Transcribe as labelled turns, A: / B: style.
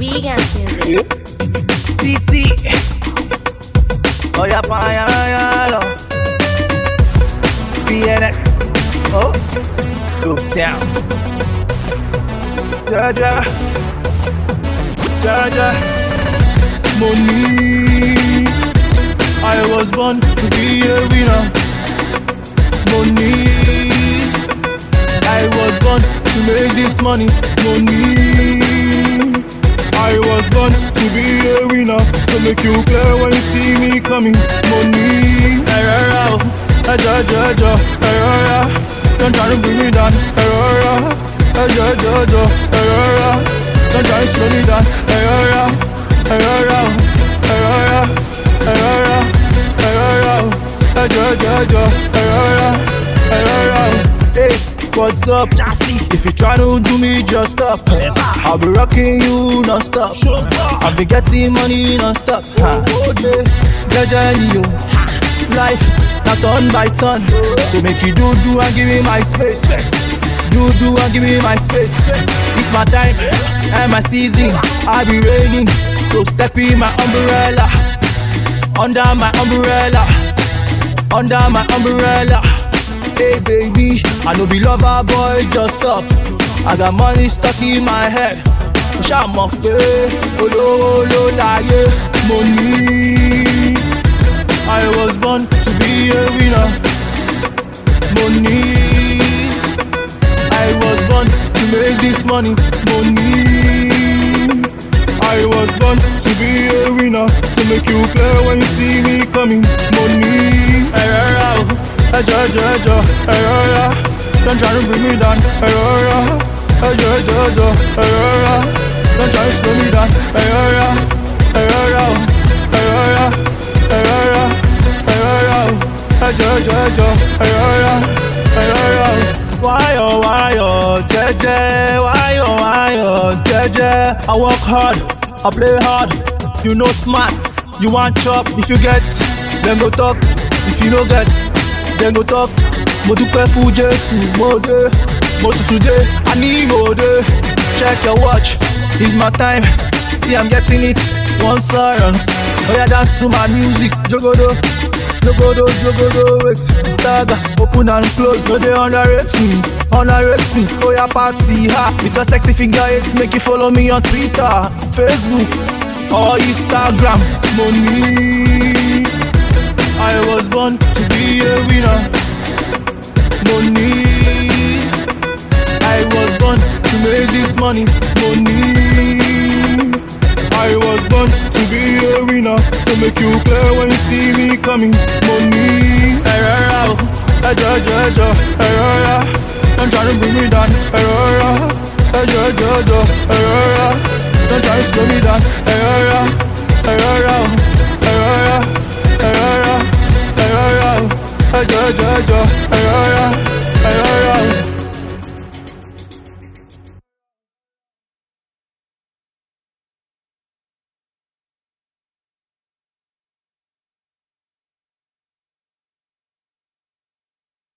A: Vegans music.
B: TC. Oh yeah, payalo. PNS. Oh, good sound. Jaja, Jaja. Money. I was born to be a winner. Money. I was born to make this money. Money. I was born to be a winner. So make you clear when you see me coming. Money. Don't try to bring me down. Don't try to slow me down. Hey, what's up? If you try to do me, just stop. I'll be rocking you non-stop. I'll be getting money non-stop. Life not turn by turn. So make you do and give me my space. Do and give me my space. It's my time and my season. I be raining, so step in my umbrella. Under my umbrella. Under my umbrella. Hey baby, I know be lover boy, just stop. I got money stuck in my head. Money. I was born to be a winner. Money. I was born to make this money. Money. I was born to be a winner. So make you clear when you see me coming. Money. Don't try to bring me down. Don't try to slow me down. Why oh, Jeje. I work hard, I play hard. You know smart, you want chop. If you get, then go talk. If you no get, then go talk. Mo dupe fu Jesu, mo today. I need more day. Check your watch, it's my time. See I'm getting it, one silence. Oh yeah, dance to my music. Jogodo, wait. Stagger, open and close. No they underrate me. Oh yeah, party ha. With a sexy figure, it make you follow me on Twitter, Facebook, or Instagram. Money. I was born to be a winner. Money. I was born to make this money. Money. I was born to be a winner. So make you clear when you see me coming. Money. Don't try to bring me down. Don't try to slow me down.